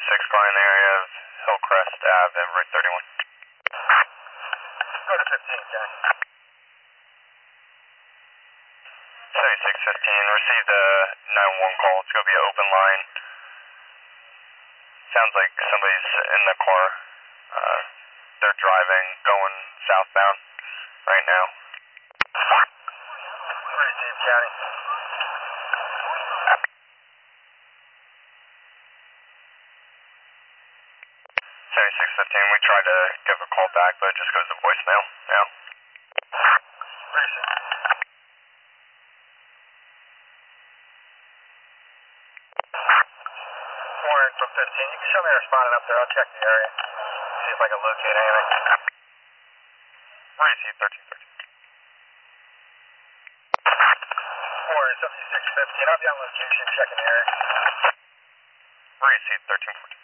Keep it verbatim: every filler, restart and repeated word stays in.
seventy-six calling the area of Hillcrest Ave and Route thirty-one. Go to fifteen, Johnny. seventy-six fifteen, received a nine one one call. It's going to be an open line. Sounds like somebody's in the car. Uh, they're driving, going southbound right now. Received, Johnny. seventy-six fifteen, we tried to give a call back, but it just goes to voicemail now. Received. Warren from fifteen, you can show me a respondent up there. I'll check the area. See if I can locate anything. Received thirteen thirteen. Warren seventy-six fifteen, I'll be on location checking the area. Received thirteen fourteen.